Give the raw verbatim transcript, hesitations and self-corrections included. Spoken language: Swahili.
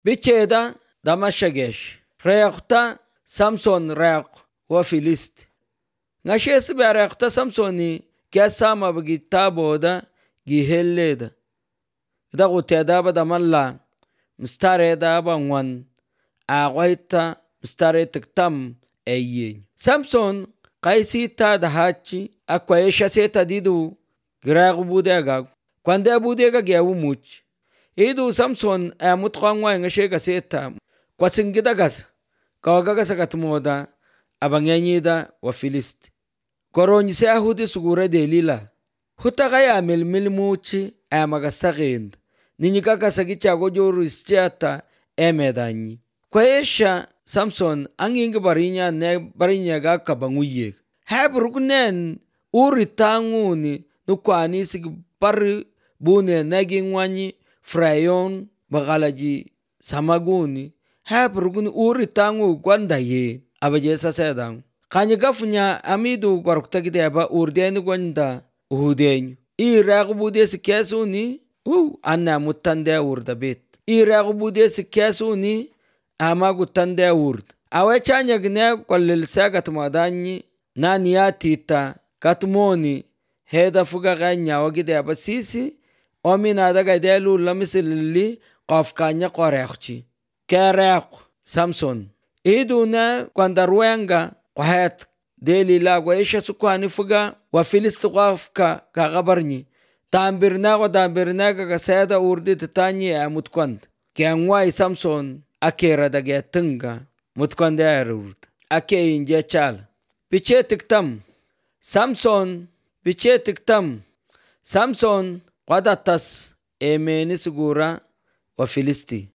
bicheda damashagesh reqta Samson req wa Filisti ngashes bereqta Samsoni kasama bigitaboda gihelleda da guteda badamalla mustareda banwan aqwaita mustare tiktam ayyin Samson qaisita dahachi akwaisha seta didu gragu budega kwande budega gewu much idu Samson amut qangwa ngashega seta kwasingidagas kawagaga sakatmoda abanganyida wa Filisti koronyi se ahudi sugura delila hutagaya milmil muchi amagasagend ninyika kasagicha gojoru ischata emedanyi kwaesha Samson angingi barinya ne barinya ga kabanguye habrugnen uritanguni nukwani sig par bune nagingwanyi frayon bagalaji samaguni habrugun uritangu gwandaye abaje sasedang kanya gafunya amidu gwarukta gideba urdeni gwanda uhudenyu iraqbude sikesuni u anna mutande urdabet iraqbude sikesuni amagu tande urd awechanya gne kollel sagat madanyi naniyatita katmoni heda fuga ganya wagideba sisi omina daga delu lamisilli qafkanya qoreqchi keraq Samson iduna kwandarwenga qahat delila waisha sukwani fuga wa Filisti qafka ka gabarni tambirna wa tambirna ga sada urdi tanyi amutkwand kenwai Samson akera daga tunga mutkwanda urd ake inje chal piche tiktam Samson piche tiktam Samson qadatas emeni sugura wa Filisti